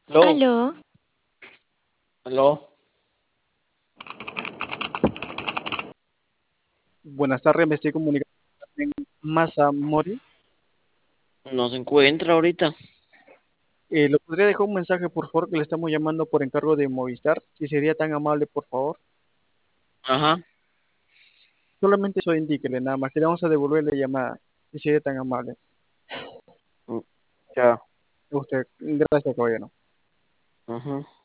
Aló, Aló, aló, Buenas tardes, me estoy comunicando en Masa Mori. no se encuentra ahorita. ¿Le podría dejar un mensaje, por favor, que le estamos llamando por encargo de Movistar? Si sería tan amable, por favor. Ajá, Solamente eso indíquele, nada más, que le vamos a devolver la llamada. Si sería tan amable. mm, ya, Usted, gracias, caballero. ajá.